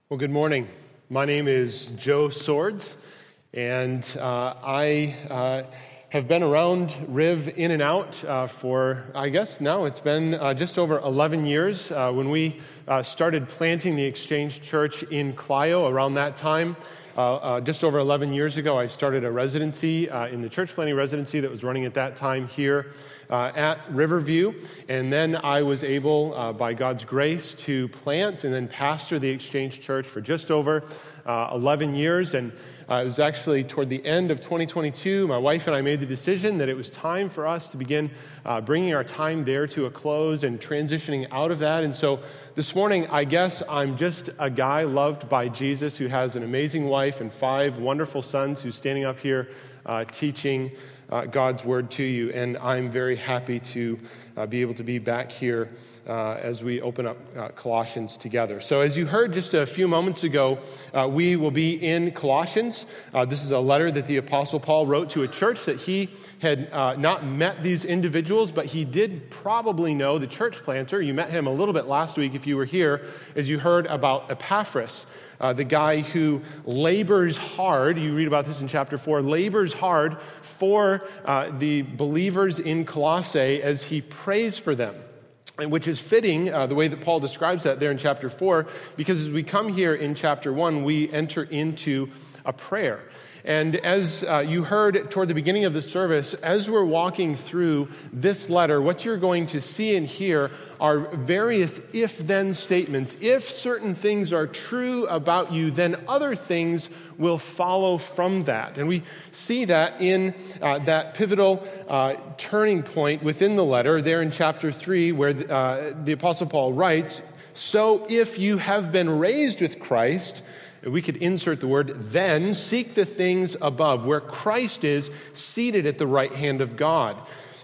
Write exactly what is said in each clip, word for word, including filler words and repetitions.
Well, good morning. My name is Joe Swords, and uh, I uh, have been around Riv in and out uh, for, I guess now it's been uh, just over eleven years. Uh, when we uh, started planting the Exchange Church in Clio around that time, uh, uh, just over eleven years ago, I started a residency uh, in the church planting residency that was running at that time here Uh, at Riverview, and then I was able, uh, by God's grace, to plant and then pastor the Exchange Church for just over uh, eleven years, and uh, it was actually toward the end of twenty twenty-two, my wife and I made the decision that it was time for us to begin uh, bringing our time there to a close and transitioning out of that, and so this morning, I guess I'm just a guy loved by Jesus who has an amazing wife and five wonderful sons who's standing up here uh, teaching Uh, God's word to you, and I'm very happy to uh, be able to be back here uh, as we open up uh, Colossians together. So as you heard just a few moments ago, uh, we will be in Colossians. Uh, this is a letter that the Apostle Paul wrote to a church that he had uh, not met these individuals, but he did probably know the church planter. You met him a little bit last week if you were here, as you heard about Epaphras. Uh, the guy who labors hard, you read about this in chapter four, labors hard for uh, the believers in Colossae as he prays for them, and which is fitting, uh, the way that Paul describes that there in chapter four, because as we come here in chapter one, we enter into a prayer. And as uh, you heard toward the beginning of the service, as we're walking through this letter, what you're going to see and hear are various if-then statements. If certain things are true about you, then other things will follow from that. And we see that in uh, that pivotal uh, turning point within the letter, there in chapter three, where uh, the Apostle Paul writes, "So if you have been raised with Christ," we could insert the word, "then seek the things above, where Christ is seated at the right hand of God.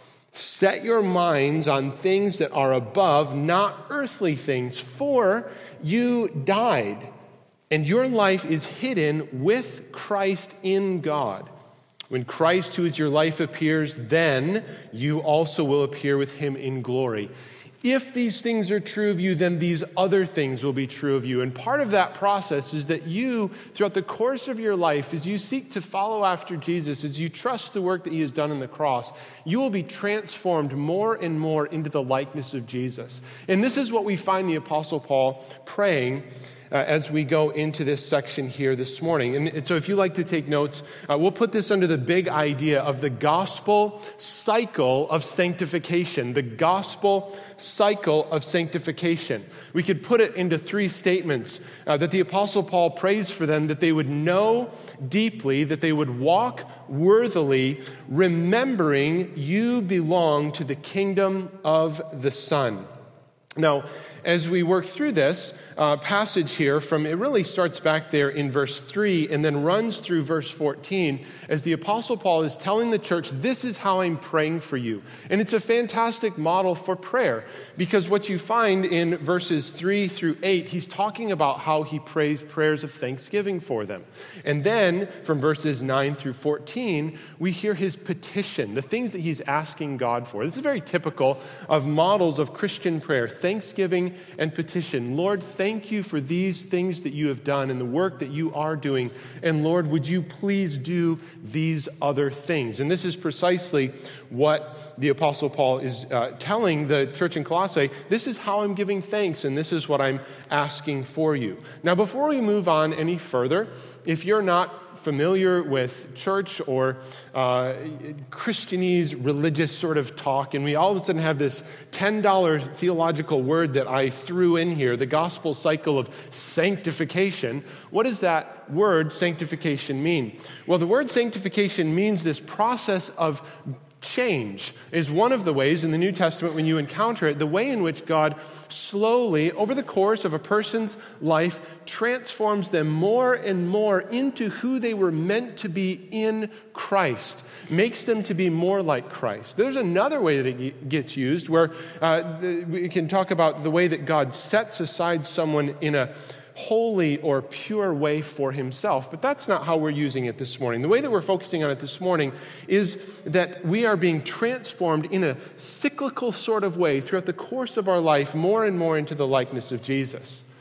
Set your minds on things that are above, not earthly things, for you died, and your life is hidden with Christ in God. When Christ, who is your life, appears, then you also will appear with him in glory. If these things are true of you, then these other things will be true of you." And part of that process is that you, throughout the course of your life, as you seek to follow after Jesus, as you trust the work that he has done on the cross, you will be transformed more and more into the likeness of Jesus. And this is what we find the Apostle Paul praying Uh, as we go into this section here this morning. And, and so if you like to take notes, uh, we'll put this under the big idea of the gospel cycle of sanctification. The gospel cycle of sanctification. We could put it into three statements uh, that the Apostle Paul prays for them, that they would know deeply, that they would walk worthily, remembering you belong to the kingdom of the Son. Now, as we work through this uh, passage here, from it really starts back there in verse three and then runs through verse fourteen, as the Apostle Paul is telling the church, this is how I'm praying for you. And it's a fantastic model for prayer, because what you find in verses three through eight, he's talking about how he prays prayers of thanksgiving for them. And then from verses nine through fourteen, we hear his petition, the things that he's asking God for. This is very typical of models of Christian prayer, thanksgiving and petition. Lord, thank you for these things that you have done and the work that you are doing. And Lord, would you please do these other things? And this is precisely what the Apostle Paul is uh, telling the church in Colossae. This is how I'm giving thanks, and this is what I'm asking for you. Now, before we move on any further, if you're not familiar with church or uh, Christianese religious sort of talk, and we all of a sudden have this ten dollar theological word that I threw in here, the gospel cycle of sanctification. What does that word sanctification mean? Well, the word sanctification means this process of change. Is one of the ways in the New Testament when you encounter it, the way in which God slowly, over the course of a person's life, transforms them more and more into who they were meant to be in Christ, makes them to be more like Christ. There's another way that it gets used where uh, we can talk about the way that God sets aside someone in a holy or pure way for himself. But that's not how we're using it this morning. The way that we're focusing on it this morning is that we are being transformed in a cyclical sort of way throughout the course of our life more and more into the likeness of Jesus.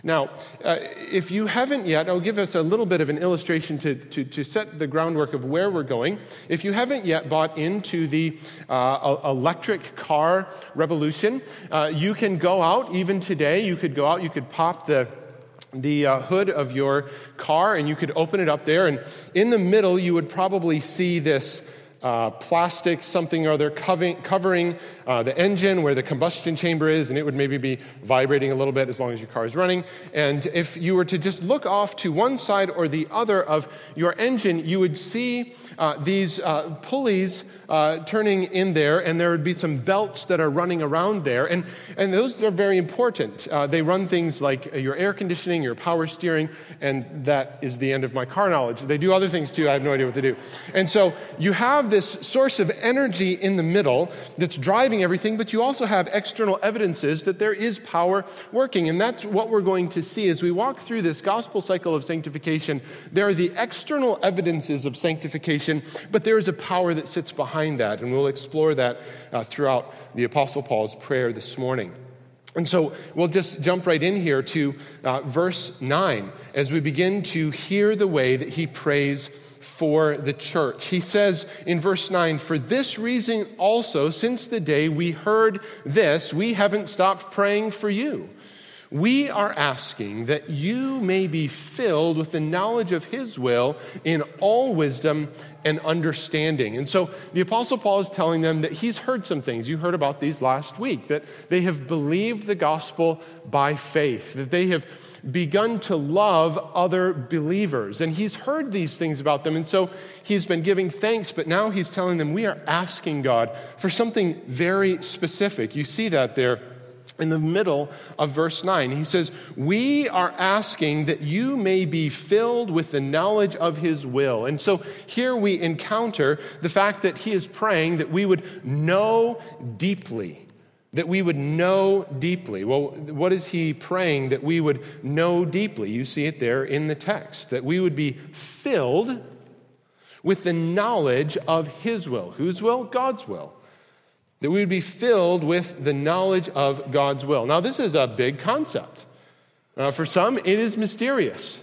Now, uh, if you haven't yet, I'll give us a little bit of an illustration to, to, to set the groundwork of where we're going. If you haven't yet bought into the uh, electric car revolution, uh, you can go out, even today, you could go out, you could pop the the uh, hood of your car and you could open it up there, and in the middle you would probably see this Uh, plastic something or other covering, covering uh, the engine where the combustion chamber is, and it would maybe be vibrating a little bit as long as your car is running. And if you were to just look off to one side or the other of your engine, you would see uh, these uh, pulleys uh, turning in there, and there would be some belts that are running around there, and, and those are very important. Uh, they run things like your air conditioning, your power steering, and that is the end of my car knowledge. They do other things too. I have no idea what they do. And so you have this source of energy in the middle that's driving everything, but you also have external evidences that there is power working. And that's what we're going to see as we walk through this gospel cycle of sanctification. There are the external evidences of sanctification, but there is a power that sits behind that. And we'll explore that uh, throughout the Apostle Paul's prayer this morning. And so we'll just jump right in here to uh, verse nine as we begin to hear the way that he prays for the church. He says in verse nine, "For this reason also, since the day we heard this, we haven't stopped praying for you. We are asking that you may be filled with the knowledge of his will in all wisdom and understanding." And so the Apostle Paul is telling them that he's heard some things. You heard about these last week, that they have believed the gospel by faith, that they have begun to love other believers. And he's heard these things about them, and so he's been giving thanks, but now he's telling them we are asking God for something very specific. You see that there in the middle of verse nine. He says, "We are asking that you may be filled with the knowledge of his will." And so here we encounter the fact that he is praying that we would know deeply. That we would know deeply. Well, what is he praying that we would know deeply? You see it there in the text. That we would be filled with the knowledge of his will. Whose will? God's will. That we would be filled with the knowledge of God's will. Now, this is a big concept. Uh, for some, it is mysterious.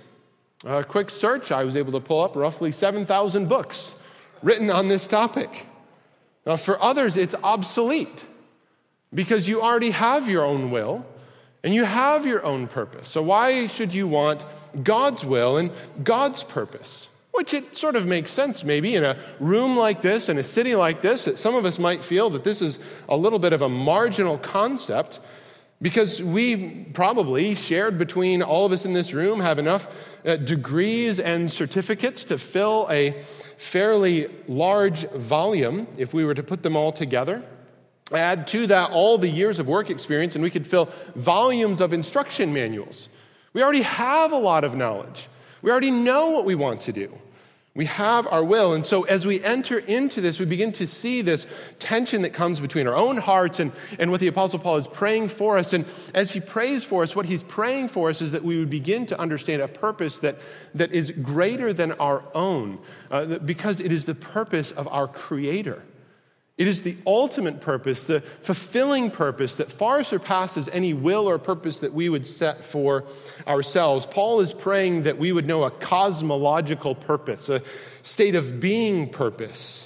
A quick search, I was able to pull up roughly seven thousand books written on this topic. Now, for others, it's obsolete. Because you already have your own will, and you have your own purpose. So why should you want God's will and God's purpose? Which it sort of makes sense maybe in a room like this, in a city like this, that some of us might feel that this is a little bit of a marginal concept, because we probably shared between all of us in this room have enough uh, degrees and certificates to fill a fairly large volume if we were to put them all together. Add to that all the years of work experience, and we could fill volumes of instruction manuals. We already have a lot of knowledge. We already know what we want to do. We have our will. And so as we enter into this, we begin to see this tension that comes between our own hearts and, and what the Apostle Paul is praying for us. And as he prays for us, what he's praying for us is that we would begin to understand a purpose that, that is greater than our own, uh, because it is the purpose of our Creator. It is the ultimate purpose, the fulfilling purpose that far surpasses any will or purpose that we would set for ourselves. Paul is praying that we would know a cosmological purpose, a state of being purpose.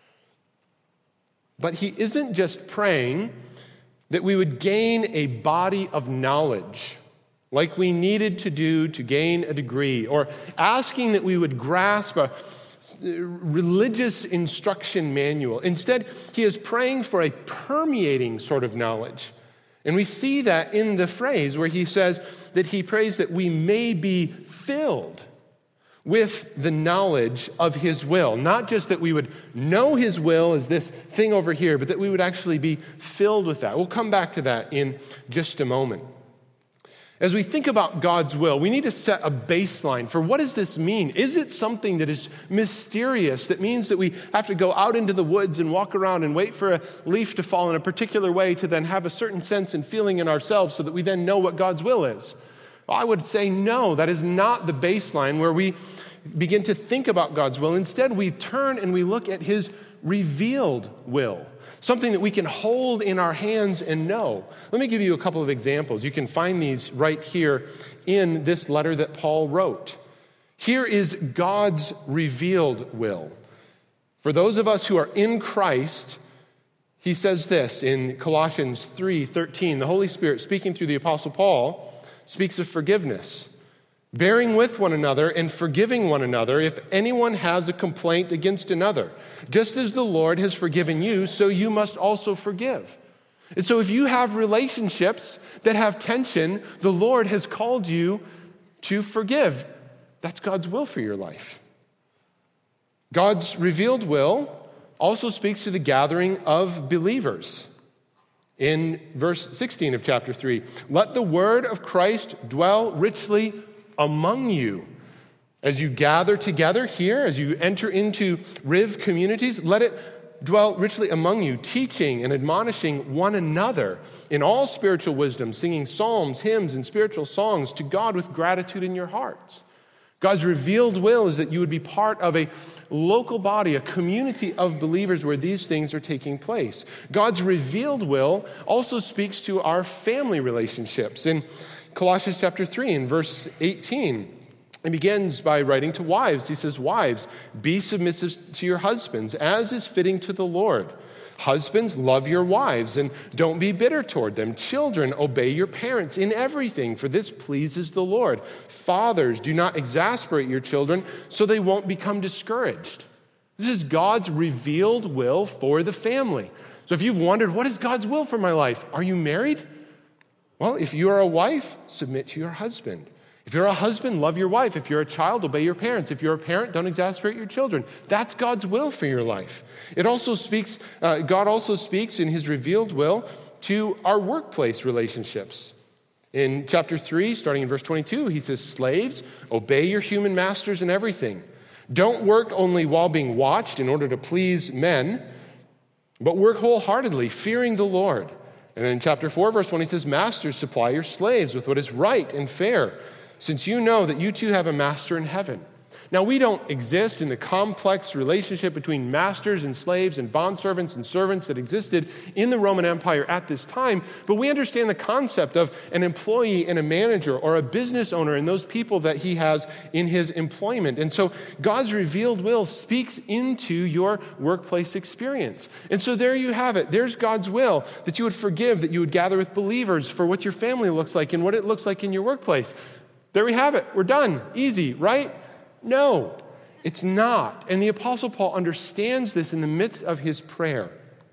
But he isn't just praying that we would gain a body of knowledge like we needed to do to gain a degree, or asking that we would grasp a religious instruction manual. Instead, he is praying for a permeating sort of knowledge. And we see that in the phrase where he says that he prays that we may be filled with the knowledge of his will. Not just that we would know his will as this thing over here, but that we would actually be filled with that. We'll come back to that in just a moment. As we think about God's will, we need to set a baseline for what does this mean? Is it something that is mysterious, that means that we have to go out into the woods and walk around and wait for a leaf to fall in a particular way to then have a certain sense and feeling in ourselves so that we then know what God's will is? Well, I would say no, that is not the baseline where we begin to think about God's will. Instead, we turn and we look at his revealed will, something that we can hold in our hands and know. Let me give you a couple of examples. You can find these right here in this letter that Paul wrote. Here is God's revealed will. For those of us who are in Christ, he says this in Colossians three thirteen. The Holy Spirit, speaking through the Apostle Paul, speaks of forgiveness, bearing with one another and forgiving one another if anyone has a complaint against another. Just as the Lord has forgiven you, so you must also forgive. And so if you have relationships that have tension, the Lord has called you to forgive. That's God's will for your life. God's revealed will also speaks to the gathering of believers. In verse sixteen of chapter three, let the word of Christ dwell richly among you. As you gather together here, as you enter into Riv communities, let it dwell richly among you, teaching and admonishing one another in all spiritual wisdom, singing psalms, hymns, and spiritual songs to God with gratitude in your hearts. God's revealed will is that you would be part of a local body, a community of believers where these things are taking place. God's revealed will also speaks to our family relationships. In Colossians chapter three, in verse eighteen, it begins by writing to wives. He says, wives, be submissive to your husbands, as is fitting to the Lord. Husbands, love your wives and don't be bitter toward them. Children, obey your parents in everything, for this pleases the Lord. Fathers, do not exasperate your children so they won't become discouraged. This is God's revealed will for the family. So if you've wondered, what is God's will for my life? Are you married? Well, if you are a wife, submit to your husband. If you're a husband, love your wife. If you're a child, obey your parents. If you're a parent, don't exasperate your children. That's God's will for your life. It also speaks, uh, God also speaks in his revealed will to our workplace relationships. In chapter three, starting in verse twenty-two, he says, slaves, obey your human masters in everything. Don't work only while being watched in order to please men, but work wholeheartedly, fearing the Lord. And then in chapter four, verse one, he says, masters, supply your slaves with what is right and fair, since you know that you too have a master in heaven. Now, we don't exist in the complex relationship between masters and slaves and bondservants and servants that existed in the Roman Empire at this time, but we understand the concept of an employee and a manager or a business owner and those people that he has in his employment. And so God's revealed will speaks into your workplace experience. And so there you have it. There's God's will, that you would forgive, that you would gather with believers for what your family looks like and what it looks like in your workplace. There we have it. We're done. Easy, right? No, it's not. And the Apostle Paul understands this in the midst of his prayer.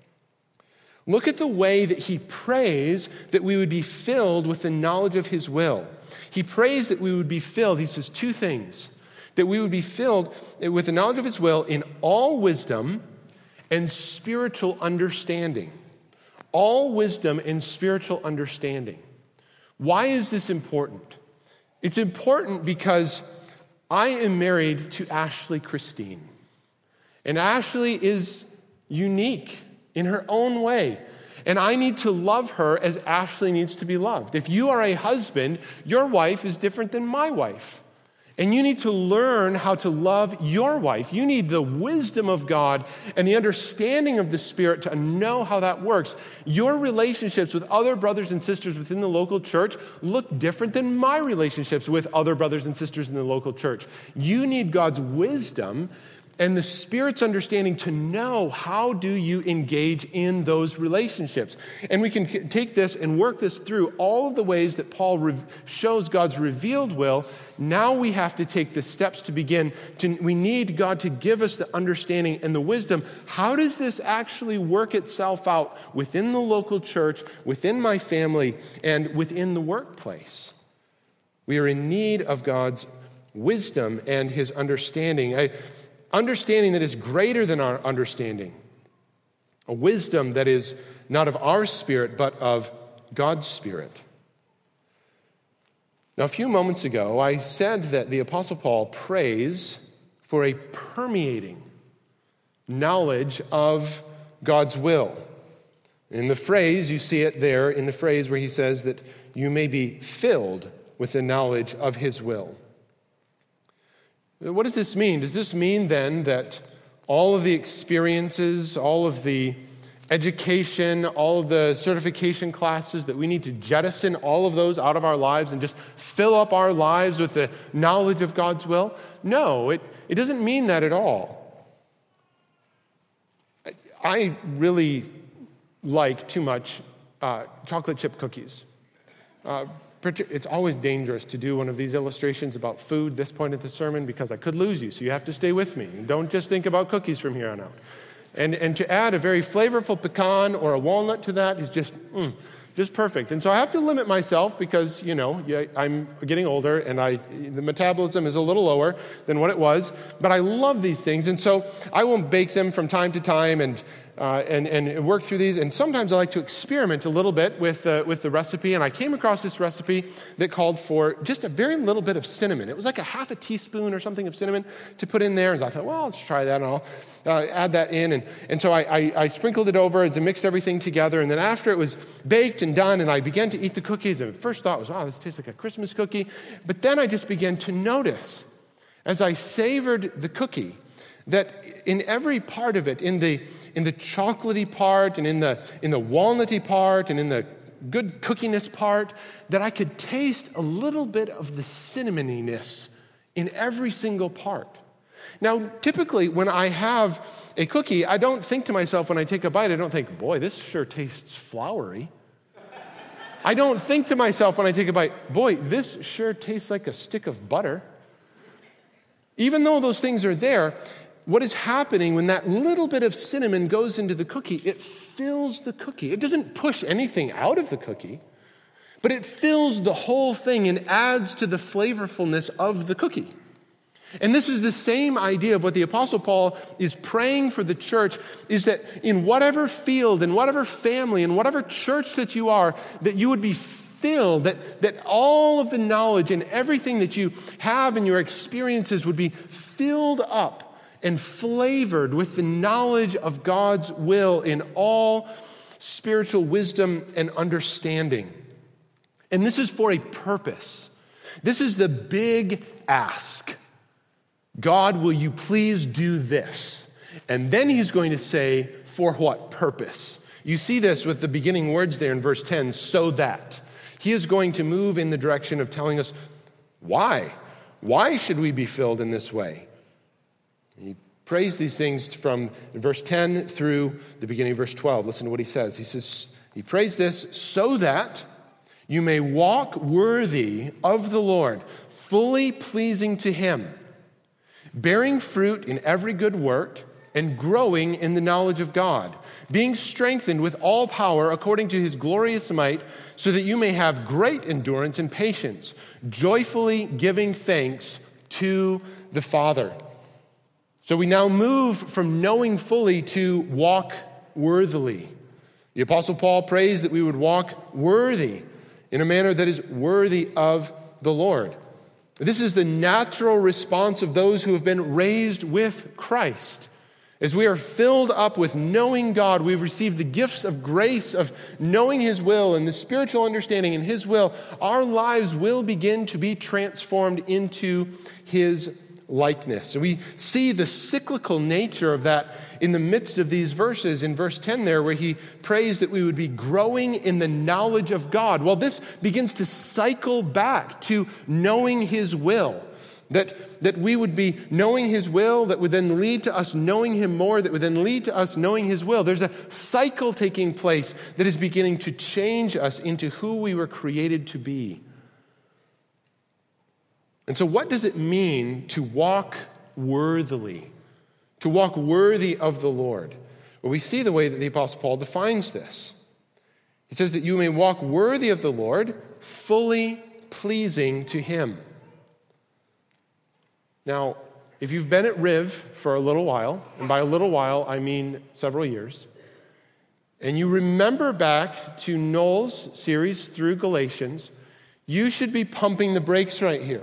Look at the way that he prays that we would be filled with the knowledge of his will. He prays that we would be filled, he says two things, that we would be filled with the knowledge of his will in all wisdom and spiritual understanding. All wisdom and spiritual understanding. Why is this important? It's important because I am married to Ashley Christine. And Ashley is unique in her own way. And I need to love her as Ashley needs to be loved. If you are a husband, your wife is different than my wife. And you need to learn how to love your wife. You need the wisdom of God and the understanding of the Spirit to know how that works. Your relationships with other brothers and sisters within the local church look different than my relationships with other brothers and sisters in the local church. You need God's wisdom and the Spirit's understanding to know how do you engage in those relationships. And we can take this and work this through all of the ways that Paul re- shows God's revealed will. Now we have to take the steps to begin. To, we need God to give us the understanding and the wisdom. How does this actually work itself out within the local church, within my family, and within the workplace? We are in need of God's wisdom and his understanding. I, Understanding that is greater than our understanding. A wisdom that is not of our spirit, but of God's Spirit. Now, a few moments ago, I said that the Apostle Paul prays for a permeating knowledge of God's will. In the phrase, you see it there in the phrase where he says that you may be filled with the knowledge of his will. What does this mean? Does this mean then that all of the experiences, all of the education, all of the certification classes, that we need to jettison all of those out of our lives and just fill up our lives with the knowledge of God's will? No, it, it doesn't mean that at all. I really like too much uh, chocolate chip cookies. Uh, It's always dangerous to do one of these illustrations about food this point of the sermon because I could lose you, so you have to stay with me. Don't just think about cookies from here on out. And and to add a very flavorful pecan or a walnut to that is just, mm, just perfect. And so I have to limit myself because, you know, I'm getting older and I the metabolism is a little lower than what it was. But I love these things, and so I will bake them from time to time and Uh, and, and work through these. And sometimes I like to experiment a little bit with, uh, with the recipe. And I came across this recipe that called for just a very little bit of cinnamon. It was like a half a teaspoon or something of cinnamon to put in there. And I thought, well, let's try that and I'll uh, add that in. And, and so I, I, I sprinkled it over as I mixed everything together. And then after it was baked and done and I began to eat the cookies, and the first thought was, wow, this tastes like a Christmas cookie. But then I just began to notice as I savored the cookie that in every part of it, in the in the chocolatey part and in the in the walnutty part and in the good cookiness part, that I could taste a little bit of the cinnamoniness in every single part. Now, typically when I have a cookie, I don't think to myself when I take a bite, I don't think, boy, this sure tastes floury. I don't think to myself when I take a bite, boy, this sure tastes like a stick of butter. Even though those things are there, what is happening when that little bit of cinnamon goes into the cookie, it fills the cookie. It doesn't push anything out of the cookie, but it fills the whole thing and adds to the flavorfulness of the cookie. And this is the same idea of what the Apostle Paul is praying for the church, is that in whatever field, in whatever family, in whatever church that you are, that you would be filled, that, that all of the knowledge and everything that you have in your experiences would be filled up and flavored with the knowledge of God's will in all spiritual wisdom and understanding. And this is for a purpose. This is the big ask. God, will you please do this? And then he's going to say, for what purpose? You see this with the beginning words there in verse ten, so that. He is going to move in the direction of telling us why. Why should we be filled in this way? He prays these things from verse ten through the beginning of verse twelve. Listen to what he says. He says, he prays this so that you may walk worthy of the Lord, fully pleasing to him, bearing fruit in every good work and growing in the knowledge of God, being strengthened with all power according to his glorious might, so that you may have great endurance and patience, joyfully giving thanks to the Father. So we now move from knowing fully to walk worthily. The Apostle Paul prays that we would walk worthy in a manner that is worthy of the Lord. This is the natural response of those who have been raised with Christ. As we are filled up with knowing God, we've received the gifts of grace of knowing his will and the spiritual understanding in his will. Our lives will begin to be transformed into his likeness. So we see the cyclical nature of that in the midst of these verses in verse ten there, where he prays that we would be growing in the knowledge of God. Well, this begins to cycle back to knowing his will. That, that we would be knowing his will, that would then lead to us knowing him more, that would then lead to us knowing his will. There's a cycle taking place that is beginning to change us into who we were created to be. And so what does it mean to walk worthily? To walk worthy of the Lord? Well, we see the way that the Apostle Paul defines this. He says that you may walk worthy of the Lord, fully pleasing to him. Now, if you've been at Riv for a little while, and by a little while I mean several years, and you remember back to Noel's series through Galatians, you should be pumping the brakes right here.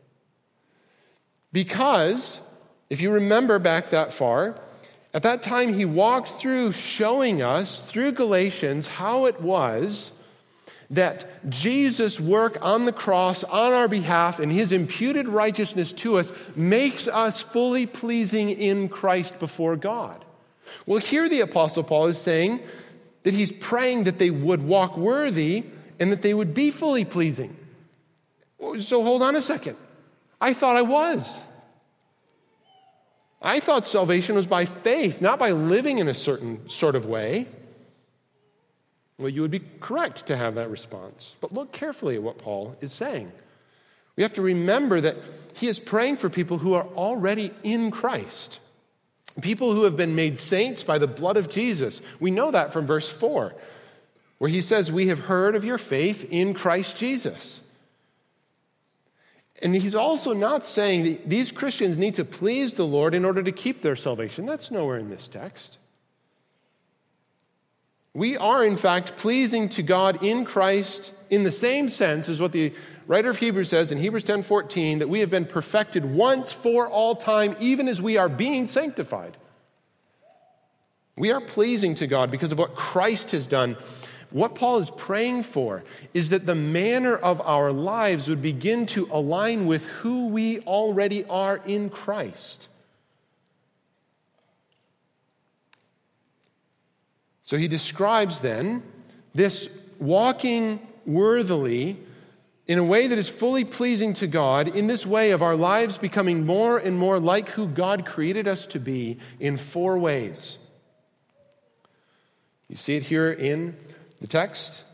Because, if you remember back that far, at that time he walked through showing us, through Galatians, how it was that Jesus' work on the cross on our behalf and his imputed righteousness to us makes us fully pleasing in Christ before God. Well, here the Apostle Paul is saying that he's praying that they would walk worthy and that they would be fully pleasing. So hold on a second. I thought I was. I thought salvation was by faith, not by living in a certain sort of way. Well, you would be correct to have that response. But look carefully at what Paul is saying. We have to remember that he is praying for people who are already in Christ. People who have been made saints by the blood of Jesus. We know that from verse four, where he says, "We have heard of your faith in Christ Jesus." And he's also not saying that these Christians need to please the Lord in order to keep their salvation. That's nowhere in this text. We are, in fact, pleasing to God in Christ in the same sense as what the writer of Hebrews says in Hebrews ten fourteen, that we have been perfected once for all time, even as we are being sanctified. We are pleasing to God because of what Christ has done. What Paul is praying for is that the manner of our lives would begin to align with who we already are in Christ. So he describes then this walking worthily in a way that is fully pleasing to God, in this way of our lives becoming more and more like who God created us to be in four ways. You see it here in the text.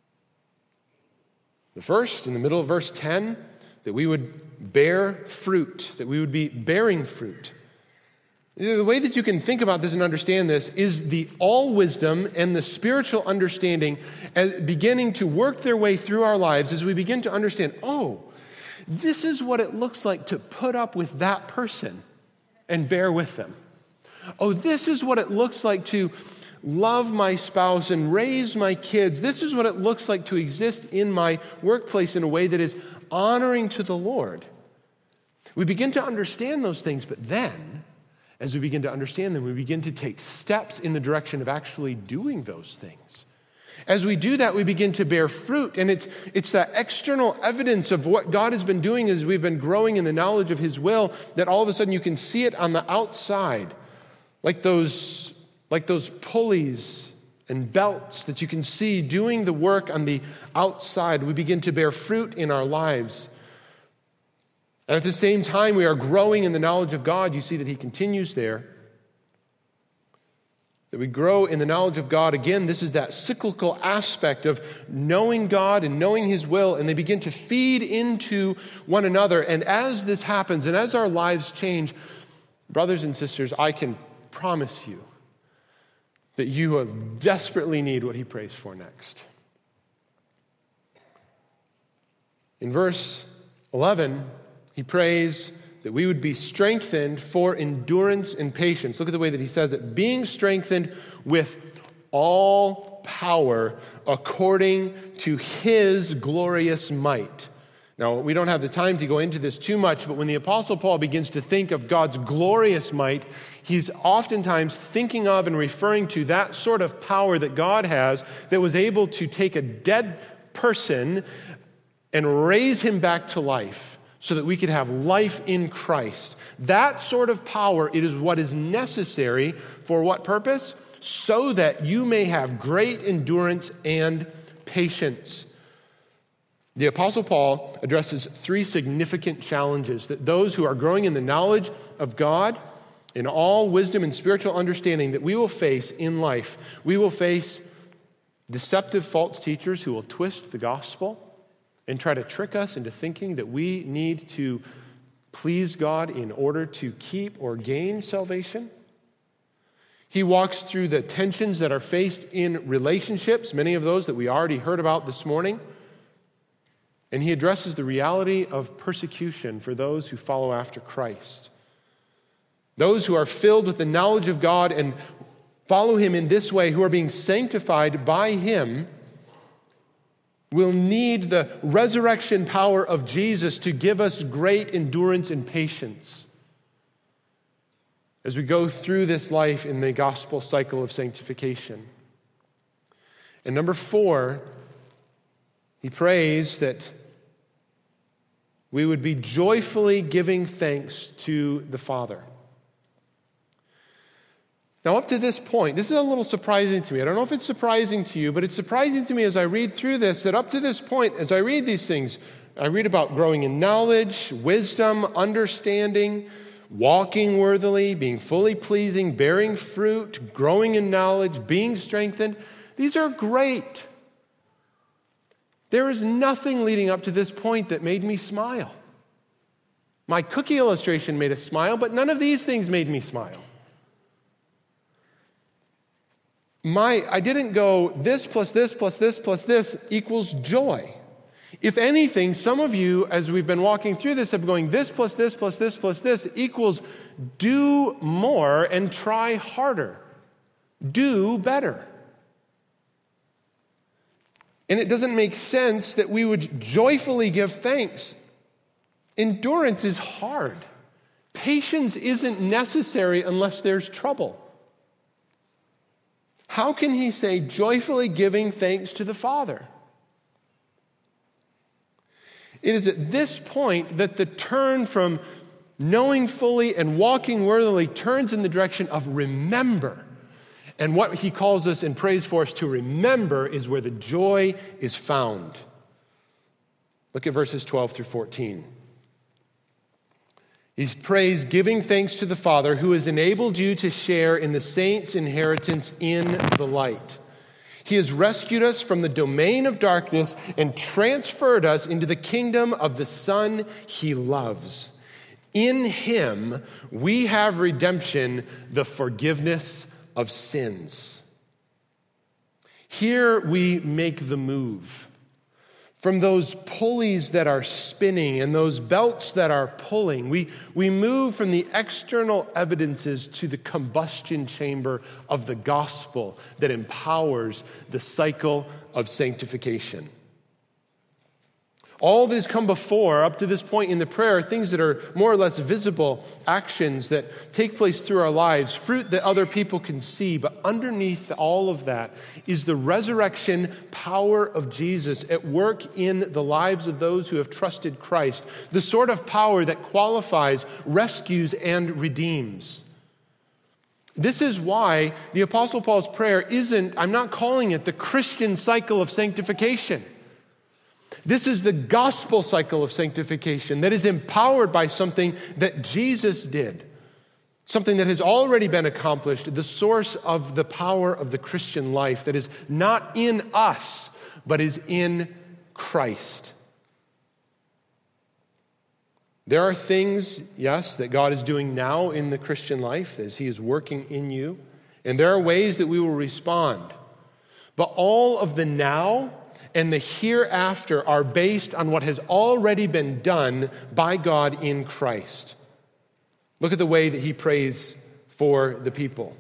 The first, in the middle of verse ten, that we would bear fruit, that we would be bearing fruit. The way that you can think about this and understand this is the all wisdom and the spiritual understanding as beginning to work their way through our lives as we begin to understand, oh, this is what it looks like to put up with that person and bear with them. Oh, this is what it looks like to love my spouse and raise my kids. This is what it looks like to exist in my workplace in a way that is honoring to the Lord. We begin to understand those things, but then, as we begin to understand them, we begin to take steps in the direction of actually doing those things. As we do that, we begin to bear fruit, and it's, it's that external evidence of what God has been doing as we've been growing in the knowledge of his will, that all of a sudden you can see it on the outside, like those Like those pulleys and belts that you can see doing the work on the outside. We begin to bear fruit in our lives. And at the same time, we are growing in the knowledge of God. You see that he continues there. That we grow in the knowledge of God. Again, this is that cyclical aspect of knowing God and knowing his will, and they begin to feed into one another. And as this happens, and as our lives change, brothers and sisters, I can promise you that you will desperately need what he prays for next. In verse eleven, he prays that we would be strengthened for endurance and patience. Look at the way that he says it. Being strengthened with all power according to his glorious might. Now, we don't have the time to go into this too much, but when the Apostle Paul begins to think of God's glorious might, he's oftentimes thinking of and referring to that sort of power that God has that was able to take a dead person and raise him back to life so that we could have life in Christ. That sort of power, it is what is necessary for what purpose? So that you may have great endurance and patience. The Apostle Paul addresses three significant challenges that those who are growing in the knowledge of God, in all wisdom and spiritual understanding, that we will face in life. We will face deceptive false teachers who will twist the gospel and try to trick us into thinking that we need to please God in order to keep or gain salvation. He walks through the tensions that are faced in relationships, many of those that we already heard about this morning. And he addresses the reality of persecution for those who follow after Christ. Those who are filled with the knowledge of God and follow him in this way, who are being sanctified by him, will need the resurrection power of Jesus to give us great endurance and patience as we go through this life in the gospel cycle of sanctification. And number four, He prays that we would be joyfully giving thanks to the Father. Now, up to this point, this is a little surprising to me. I don't know if it's surprising to you, but it's surprising to me as I read through this, that up to this point, as I read these things, I read about growing in knowledge, wisdom, understanding, walking worthily, being fully pleasing, bearing fruit, growing in knowledge, being strengthened. These are great. There is nothing leading up to this point that made me smile. My cookie illustration made us smile, but none of these things made me smile. My, I didn't go this plus this plus this plus this equals joy. If anything, some of you, as we've been walking through this, have been going this plus this plus this plus this equals do more and try harder. Do better. And it doesn't make sense that we would joyfully give thanks. Endurance is hard. Patience isn't necessary unless there's trouble. How can he say joyfully giving thanks to the Father? It is at this point that the turn from knowing fully and walking worthily turns in the direction of remember. And what he calls us and prays for us to remember is where the joy is found. Look at verses twelve through fourteen. He prays, giving thanks to the Father who has enabled you to share in the saints' inheritance in the light. He has rescued us from the domain of darkness and transferred us into the kingdom of the Son he loves. In him we have redemption, the forgiveness of sins. Here we make the move from those pulleys that are spinning and those belts that are pulling. We, we move from the external evidences to the combustion chamber of the gospel that empowers the cycle of sanctification. All that has come before, up to this point in the prayer, are things that are more or less visible actions that take place through our lives, fruit that other people can see. But underneath all of that is the resurrection power of Jesus at work in the lives of those who have trusted Christ, the sort of power that qualifies, rescues, and redeems. This is why the Apostle Paul's prayer isn't, I'm not calling it the Christian cycle of sanctification. This is the gospel cycle of sanctification that is empowered by something that Jesus did, something that has already been accomplished, the source of the power of the Christian life that is not in us, but is in Christ. There are things, yes, that God is doing now in the Christian life as he is working in you, and there are ways that we will respond. But all of the now and the hereafter are based on what has already been done by God in Christ. Look at the way that he prays for the people.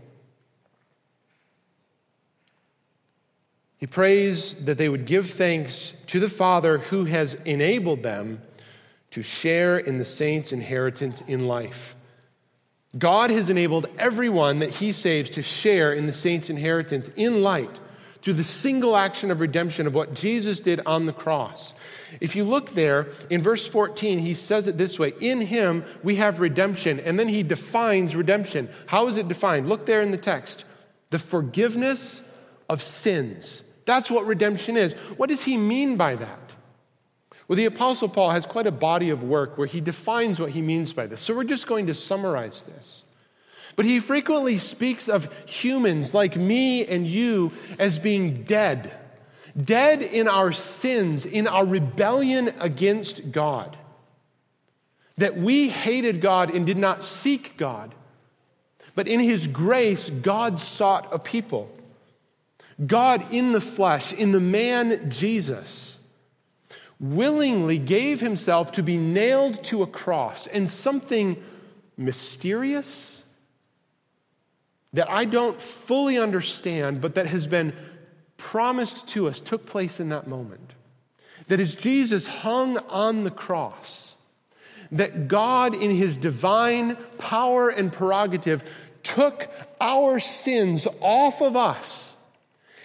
He prays that they would give thanks to the Father who has enabled them to share in the saints' inheritance in life. God has enabled everyone that he saves to share in the saints' inheritance in light, through the single action of redemption of what Jesus did on the cross. If you look there, in verse fourteen, he says it this way, in him we have redemption, and then he defines redemption. How is it defined? Look there in the text. The forgiveness of sins. That's what redemption is. What does he mean by that? Well, the Apostle Paul has quite a body of work where he defines what he means by this. So we're just going to summarize this. But he frequently speaks of humans like me and you as being dead. Dead in our sins, in our rebellion against God. That we hated God and did not seek God. But in his grace, God sought a people. God in the flesh, in the man Jesus, willingly gave himself to be nailed to a cross. And something mysterious that I don't fully understand, but that has been promised to us, took place in that moment. That as Jesus hung on the cross, that God in his divine power and prerogative took our sins off of us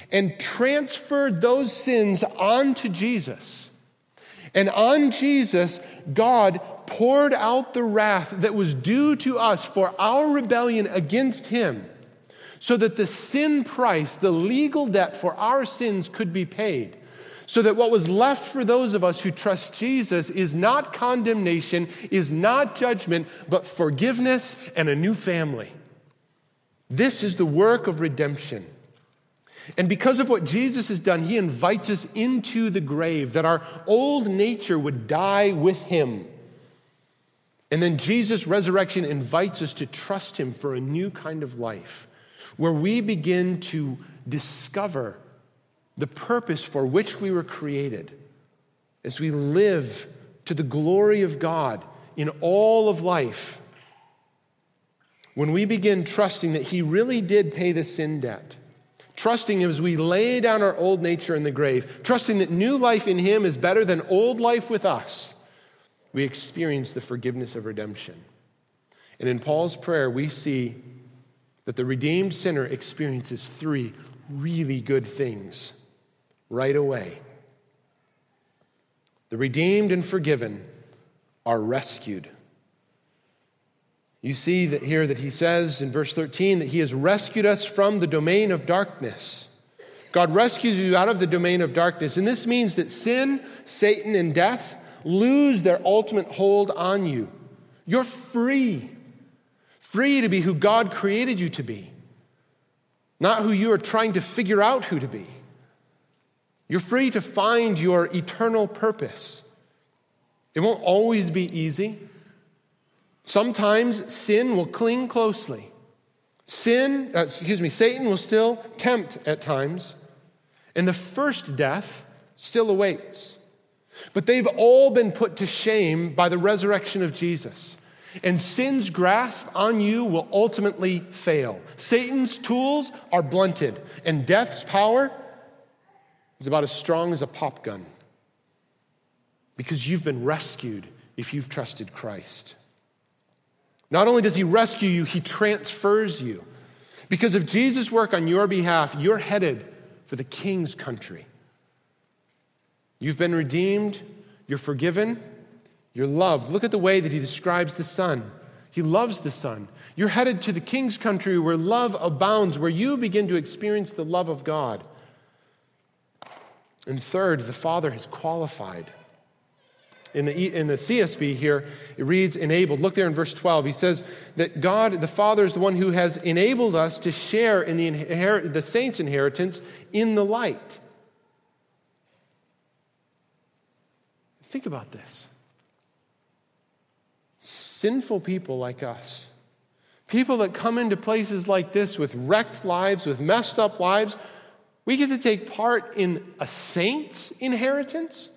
and transferred those sins onto Jesus. And on Jesus, God poured out the wrath that was due to us for our rebellion against him, so that the sin price, the legal debt for our sins, could be paid. So that what was left for those of us who trust Jesus is not condemnation, is not judgment, but forgiveness and a new family. This is the work of redemption. And because of what Jesus has done, he invites us into the grave, that our old nature would die with him. And then Jesus' resurrection invites us to trust him for a new kind of life, where we begin to discover the purpose for which we were created as we live to the glory of God in all of life. When we begin trusting that he really did pay the sin debt, trusting him as we lay down our old nature in the grave, trusting that new life in him is better than old life with us, we experience the forgiveness of redemption. And in Paul's prayer, we see that the redeemed sinner experiences three really good things right away. The redeemed and forgiven are rescued. You see that here that he says in verse thirteen that he has rescued us from the domain of darkness. God rescues you out of the domain of darkness. And this means that sin, Satan, and death lose their ultimate hold on you. You're free. Free to be who God created you to be. Not who you are trying to figure out who to be. You're free to find your eternal purpose. It won't always be easy. Sometimes sin will cling closely. Sin, uh, excuse me, Satan will still tempt at times. And the first death still awaits. But they've all been put to shame by the resurrection of Jesus. And sin's grasp on you will ultimately fail. Satan's tools are blunted, and death's power is about as strong as a pop gun. Because you've been rescued if you've trusted Christ. Not only does he rescue you, he transfers you. Because of Jesus' work on your behalf, you're headed for the King's country. You've been redeemed, you're forgiven, you're loved. Look at the way that he describes the Son. He loves the Son. You're headed to the King's country where love abounds, where you begin to experience the love of God. And third, the Father has qualified. In the, in the C S B here, it reads enabled. Look there in verse twelve. He says that God, the Father, is the one who has enabled us to share in the, inher- the saints' inheritance in the light. Think about this. Sinful people like us, people that come into places like this with wrecked lives, with messed up lives, we get to take part in a saint's inheritance?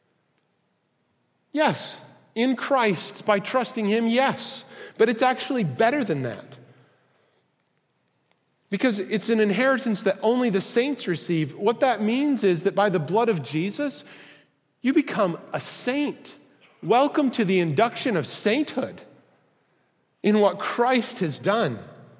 Yes, in Christ, by trusting him, yes. But it's actually better than that. Because it's an inheritance that only the saints receive. What that means is that by the blood of Jesus, you become a saint. Welcome to the induction of sainthood in what Christ has done.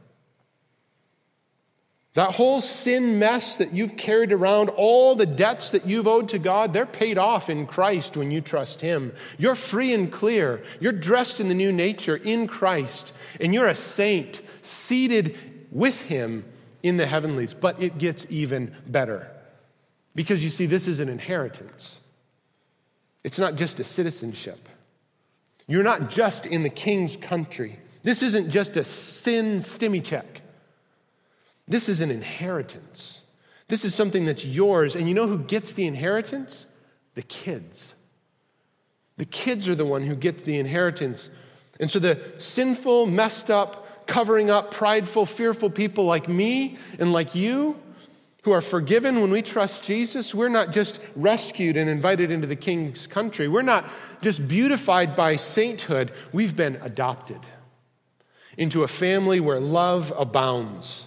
That whole sin mess that you've carried around, all the debts that you've owed to God, they're paid off in Christ when you trust him. You're free and clear. You're dressed in the new nature in Christ. And you're a saint seated with him in the heavenlies. But it gets even better. Because you see, this is an inheritance. It's not just a citizenship. You're not just in the King's country. This isn't just a sin stimmy check. This is an inheritance. This is something that's yours. And you know who gets the inheritance? The kids. The kids are the one who gets the inheritance. And so the sinful, messed up, covering up, prideful, fearful people like me and like you who are forgiven when we trust Jesus, we're not just rescued and invited into the King's country. We're not just beautified by sainthood. We've been adopted into a family where love abounds.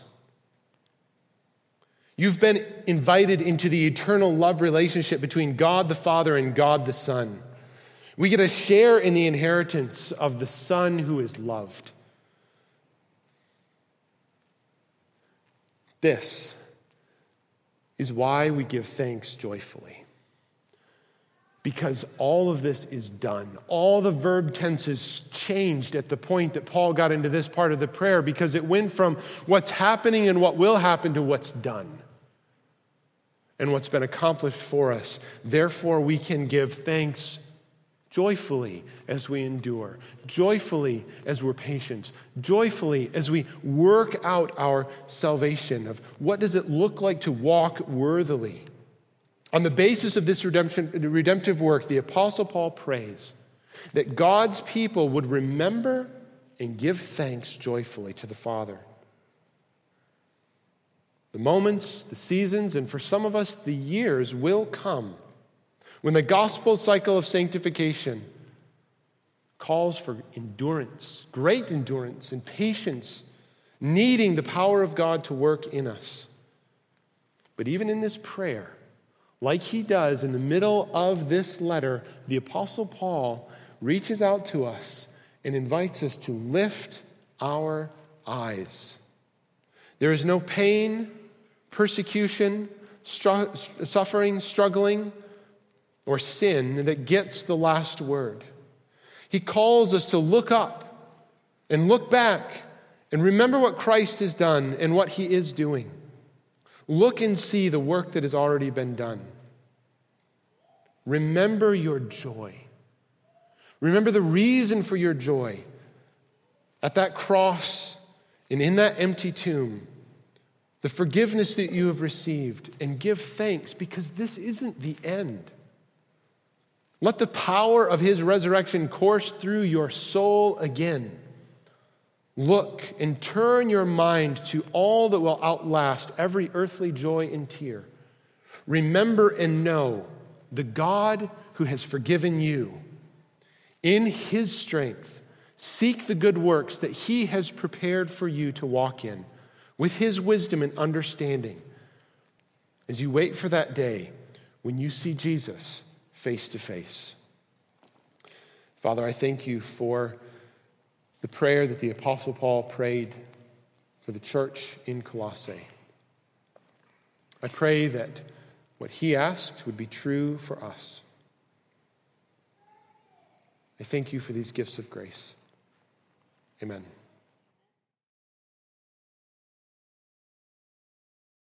You've been invited into the eternal love relationship between God the Father and God the Son. We get a share in the inheritance of the Son who is loved. This, is why we give thanks joyfully. Because all of this is done. All the verb tenses changed at the point that Paul got into this part of the prayer, because it went from what's happening and what will happen to what's done and what's been accomplished for us. Therefore, we can give thanks joyfully as we endure, joyfully as we're patient, joyfully as we work out our salvation of what does it look like to walk worthily. On the basis of this redemption, redemptive work, the Apostle Paul prays that God's people would remember and give thanks joyfully to the Father. The moments, the seasons, and for some of us, the years will come when the gospel cycle of sanctification calls for endurance, great endurance and patience, needing the power of God to work in us. But even in this prayer, like he does in the middle of this letter, the Apostle Paul reaches out to us and invites us to lift our eyes. There is no pain, persecution, str- suffering, struggling, or sin that gets the last word. He calls us to look up and look back and remember what Christ has done and what he is doing. Look and see the work that has already been done. Remember your joy. Remember the reason for your joy at that cross and in that empty tomb, the forgiveness that you have received, and give thanks, because this isn't the end. Let the power of his resurrection course through your soul again. Look and turn your mind to all that will outlast every earthly joy and tear. Remember and know the God who has forgiven you. In his strength, seek the good works that he has prepared for you to walk in, with his wisdom and understanding, as you wait for that day when you see Jesus face to face. Father, I thank you for the prayer that the Apostle Paul prayed for the church in Colossae. I pray that what he asked would be true for us. I thank you for these gifts of grace. Amen.